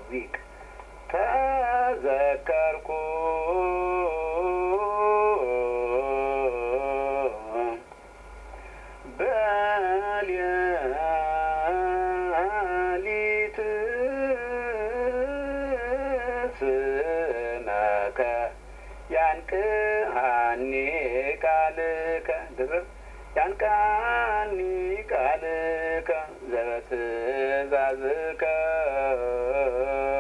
ሊቅ ተዘከርኩ በሌሊት ስመከ ያንቅሐኒ ቃልከ ድርብ ያንቅሐኒ ቃልከ ዘበትእዛዝከ